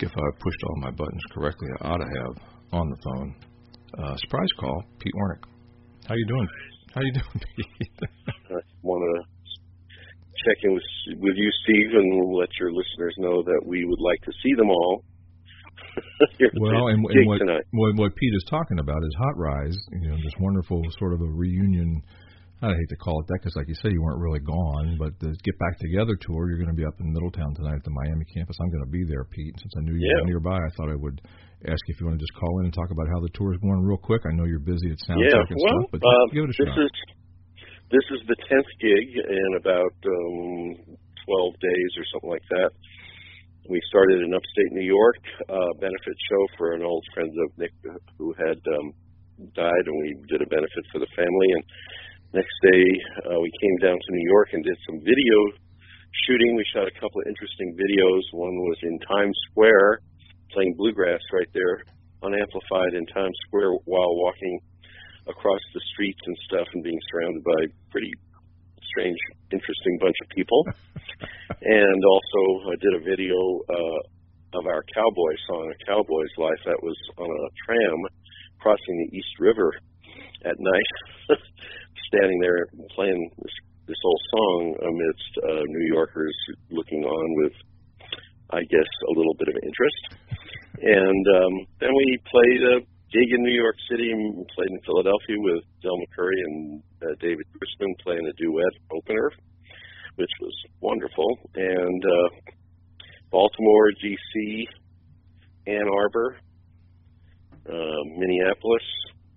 if I pushed all my buttons correctly, I ought to have on the phone surprise call, Pete Wernick. How you doing? Pete? I want to check in with you, Steve, and let your listeners know that we would like to see them all. Well, and what Pete is talking about is Hot Rise, this wonderful sort of a reunion. I hate to call it that because, like you say, you weren't really gone, but the Get Back Together tour, you're going to be up in Middletown tonight at the Miami campus. I'm going to be there, Pete. Since I knew you were nearby, I thought I would ask you if you want to just call in and talk about how the tour is going real quick. I know you're busy at Soundcheck and stuff, but give it a shot. This is the 10th gig in about 12 days or something like that. We started in upstate New York, benefit show for an old friend of Nick who had died, and we did a benefit for the family. And next day, we came down to New York and did some video shooting. We shot a couple of interesting videos. One was in Times Square, playing bluegrass right there, unamplified in Times Square while walking across the streets and stuff and being surrounded by pretty strange, interesting bunch of people. And also I did a video of our cowboy song, A Cowboy's Life, that was on a tram crossing the East River at night, standing there playing this old song amidst New Yorkers looking on with, I guess, a little bit of interest. And then we played a gig in New York City and played in Philadelphia with Del McCoury and David Crispin playing a duet opener, which was wonderful. And Baltimore, D.C., Ann Arbor, Minneapolis,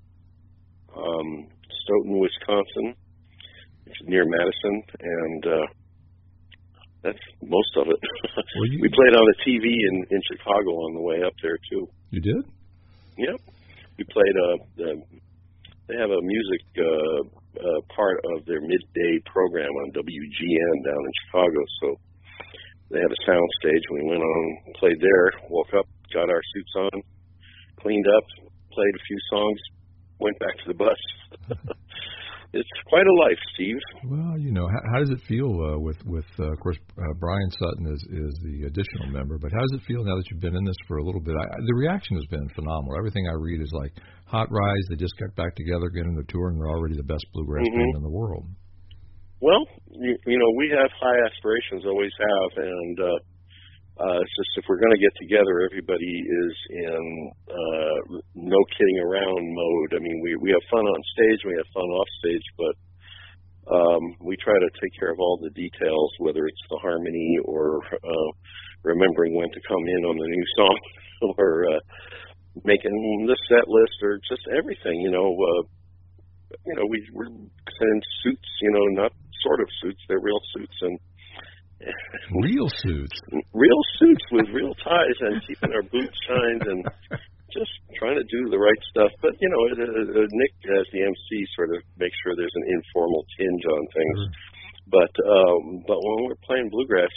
Stoughton, Wisconsin, which is near Madison, and that's most of it. We played on the TV in Chicago on the way up there, too. You did? Yep. We played, they have a music part of their midday program on WGN down in Chicago, so they have a sound stage. We went on, played there, woke up, got our suits on, cleaned up, played a few songs, went back to the bus. It's quite a life, Steve. Well, how does it feel with of course, Brian Sutton is the additional member, but how does it feel now that you've been in this for a little bit? The reaction has been phenomenal. Everything I read is like Hot Rise, they just got back together, getting the tour, and they're already the best bluegrass band in the world. Well, we have high aspirations, always have, and it's just if we're going to get together, everybody is in no kidding around mode. I mean, we have fun on stage, we have fun off stage, but we try to take care of all the details, whether it's the harmony or remembering when to come in on the new song or making the set list or just everything. We're in suits, not sort of suits, they're real suits, and real suits with real ties and keeping our boots shined and just trying to do the right stuff. But Nick as the MC sort of makes sure there's an informal tinge on things. But when we're playing bluegrass,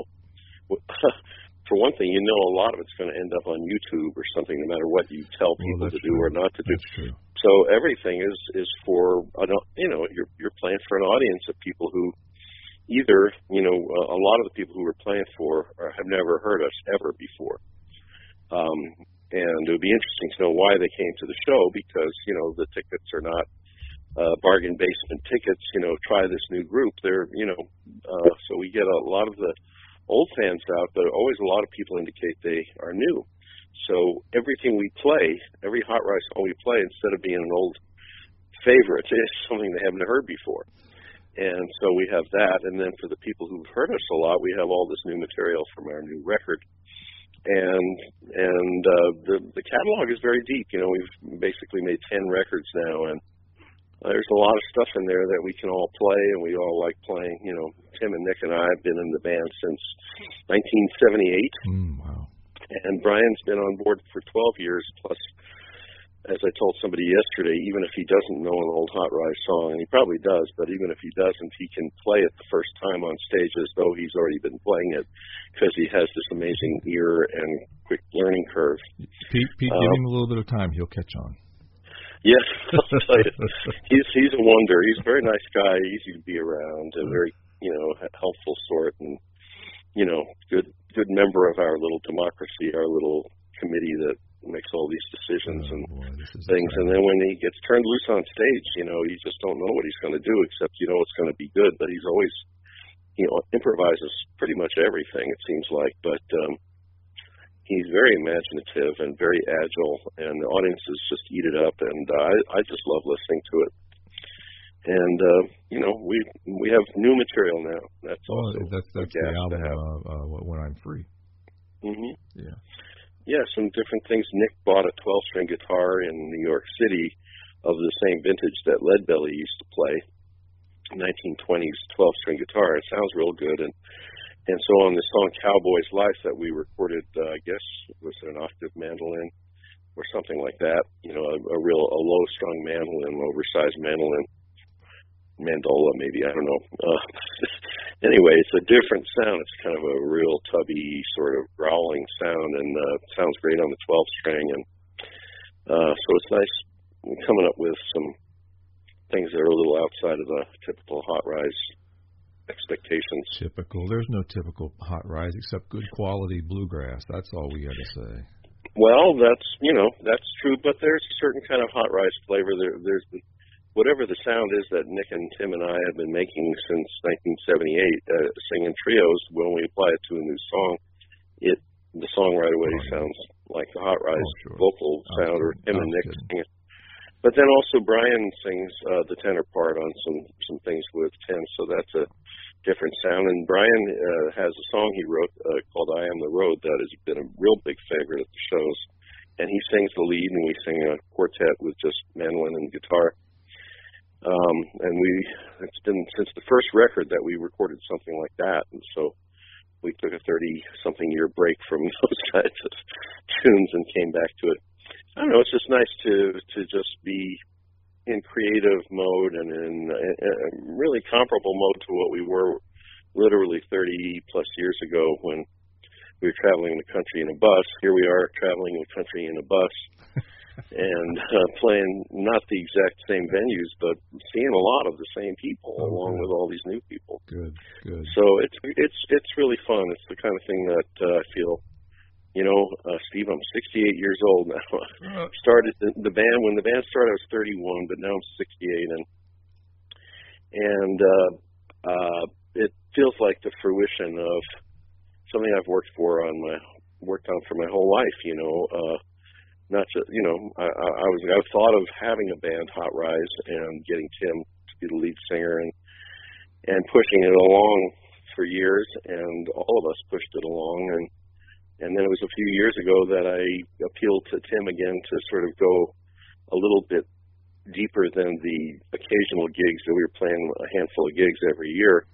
for one thing, a lot of it's going to end up on YouTube or something, no matter what you tell people to do or not to do. That's true. So everything is for you're playing for an audience of people who either, a lot of the people who we're playing for have never heard us ever before. And it would be interesting to know why they came to the show because, the tickets are not bargain basement tickets, try this new group. They're, so we get a lot of the old fans out, but always a lot of people indicate they are new. So everything we play, every Hot Rise song we play, instead of being an old favorite, it's something they haven't heard before. And so we have that, and then for the people who've heard us a lot, we have all this new material from our new record. And the catalog is very deep. We've basically made 10 records now, and there's a lot of stuff in there that we can all play, and we all like playing. Tim and Nick and I have been in the band since 1978. Wow. And Brian's been on board for 12 years, plus, as I told somebody yesterday, even if he doesn't know an old Hot Rise song, and he probably does, but even if he doesn't, he can play it the first time on stage as though he's already been playing it because he has this amazing ear and quick learning curve. Pete, give him a little bit of time. He'll catch on. Yes, I'll tell you. He's a wonder. He's a very nice guy, easy to be around, a very, helpful sort, and, good member of our little democracy, our little committee that makes all these decisions and things. And then when he gets turned loose on stage, you just don't know what he's going to do, except it's going to be good. But he's always, improvises pretty much everything, it seems like. But he's very imaginative and very agile, and the audiences just eat it up. And I just love listening to it. And we have new material now. That's the album. When I'm Free. Mm-hmm. Yeah. Yeah, some different things. Nick bought a 12-string guitar in New York City of the same vintage that Leadbelly used to play, 1920s 12-string guitar. It sounds real good. And so on this song Cowboy's Life that we recorded, I guess, was it an octave mandolin or something like that, a low-strung mandolin, oversized mandolin, mandola maybe, I don't know. Anyway, it's a different sound. It's kind of a real tubby sort of growling sound, and sounds great on the 12-string. And so it's nice coming up with some things that are a little outside of the typical Hot Rise expectations. Typical. There's no typical Hot Rise except good quality bluegrass. That's all we got to say. Well, that's true, but there's a certain kind of Hot Rise flavor. There's whatever the sound is that Nick and Tim and I have been making since 1978, singing trios, when we apply it to a new song, the song right away sounds like the Hot Rise vocal sound, or him and Nick singing. But then also Brian sings the tenor part on some things with Tim, so that's a different sound. And Brian has a song he wrote called I Am the Road that has been a real big favorite at the shows. And he sings the lead, and we sing a quartet with just mandolin and guitar. And it's been since the first record that we recorded something like that, and so we took a 30-something year break from those kinds of tunes and came back to it. I don't know, it's just nice to just be in creative mode and in a really comparable mode to what we were literally 30-plus years ago when we were traveling the country in a bus. Here we are traveling the country in a bus. And playing not the exact same venues, but seeing a lot of the same people along with all these new people. Good. So it's really fun. It's the kind of thing that I feel. Steve, I'm 68 years old now. Started the band when the band started. I was 31, but now I'm 68, and it feels like the fruition of something I've worked on for my whole life. Not just, I thought of having a band, Hot Rise, and getting Tim to be the lead singer and pushing it along for years, and all of us pushed it along. And then it was a few years ago that I appealed to Tim again to sort of go a little bit deeper than the occasional gigs that we were playing, a handful of gigs every year,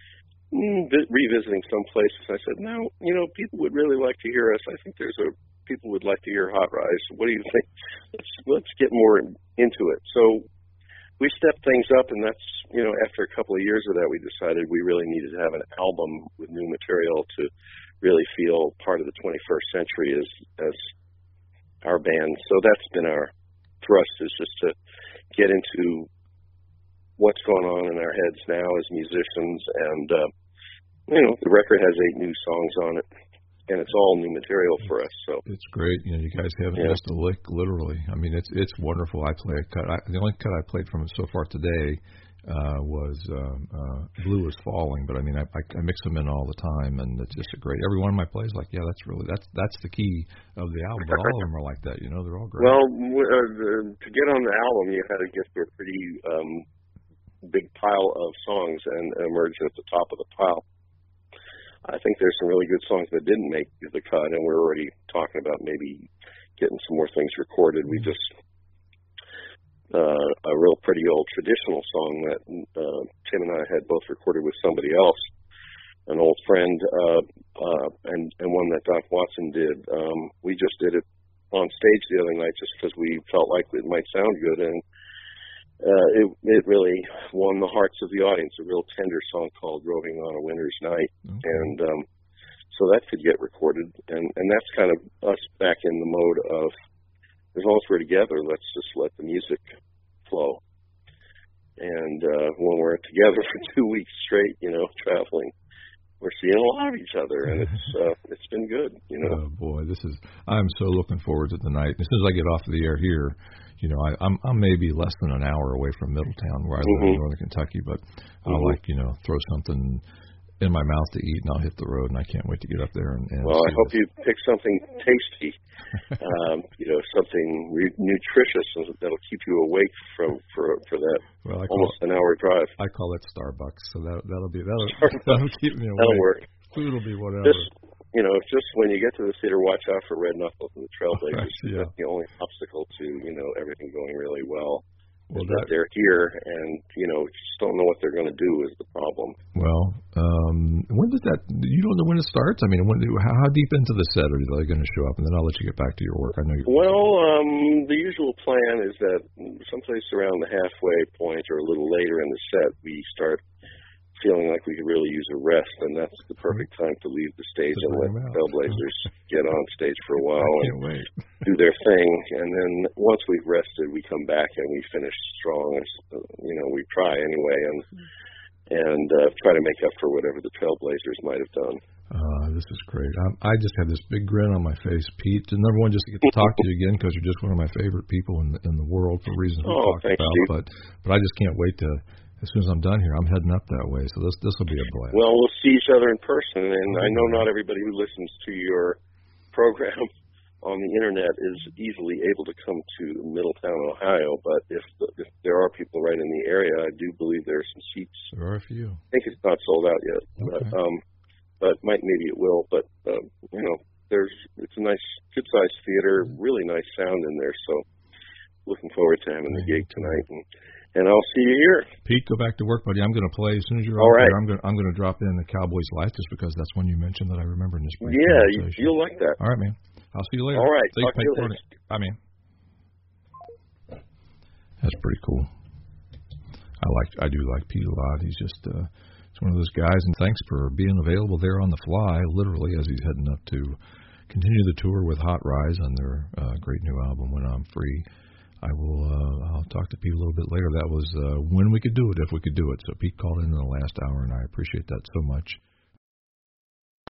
revisiting some places. I said, no, people would really like to hear us. I think people would like to hear Hot Rise. What do you think? Let's get more into it. So we stepped things up, and that's, after a couple of years of that, we decided we really needed to have an album with new material to really feel part of the 21st century as our band. So that's been our thrust, is just to get into what's going on in our heads now as musicians. And, the record has 8 new songs on it. And it's all new material for us. So it's great. You guys haven't missed a lick, literally. I mean, it's wonderful. I play a cut. The only cut I played from it so far today was Blue Is Falling. But I mean, I mix them in all the time, and it's just a great. Every one of my plays, like, that's the key of the album. But all of them are like that. They're all great. Well, to get on the album, you had to get to a pretty big pile of songs and emerge at the top of the pile. I think there's some really good songs that didn't make the cut, and we're already talking about maybe getting some more things recorded. We just a real pretty old traditional song that Tim and I had both recorded with somebody else, an old friend, and one that Doc Watson did. We just did it on stage the other night just because we felt like it might sound good, and it really won the hearts of the audience, a real tender song called Roving on a Winter's Night. Okay. And so that could get recorded. And that's kind of us back in the mode of, as long as we're together, let's just let the music flow. And when we're together for 2 weeks straight, traveling, we're seeing a lot of each other, and it's been good, you know. Oh boy, I'm so looking forward to the night. As soon as I get off the air here, you know, I'm maybe less than an hour away from Middletown, where I live in northern Kentucky, but I'll throw something in my mouth to eat, and I'll hit the road, and I can't wait to get up there. Well, I hope you pick something tasty, something nutritious that'll keep you awake for that almost an hour drive. I call it Starbucks, so that'll keep me awake. That'll work. Food will be whatever. Just when you get to the theater, watch out for Red Knuckles and the Trailblazers. Right, That's the only obstacle to everything going really well. Well, they're here, and just don't know what they're going to do is the problem. Well, when does that? You don't know when it starts. I mean, how deep into the set are they going to show up? And then I'll let you get back to your work. I know you. Well, the usual plan is that someplace around the halfway point or a little later in the set, we start feeling like we could really use a rest, and that's the perfect time to leave the stage and let the Trailblazers get on stage for a while and do their thing. And then once we've rested, we come back and we finish strong. We try anyway, and try to make up for whatever the Trailblazers might have done. This is great. I just have this big grin on my face, Pete. And number one, just to get to talk to you again, because you're just one of my favorite people in the world for reasons we talked about. But I just can't wait to. As soon as I'm done here, I'm heading up that way, so this will be a blast. Well, we'll see each other in person, and I know not everybody who listens to your program on the internet is easily able to come to Middletown, Ohio, but if there are people right in the area, I do believe there are some seats. There are a few. I think it's not sold out yet, but maybe it will. But it's a nice, good-sized theater, really nice sound in there, so looking forward to having the gig tonight. And I'll see you here. Pete, go back to work, buddy. I'm going to play as soon as you're all right. Here. I'm going to drop in the Cowboys Life just because that's one you mentioned that I remember in this break. Yeah, you'll like that. All right, man. I'll see you later. All right. Talk to you later. Bye, man. That's pretty cool. I do like Pete a lot. He's just it's one of those guys, and thanks for being available there on the fly, literally, as he's heading up to continue the tour with Hot Rise on their great new album, When I'm Free. I'll talk to Pete a little bit later. That was when we could do it, if we could do it. So Pete called in the last hour, and I appreciate that so much.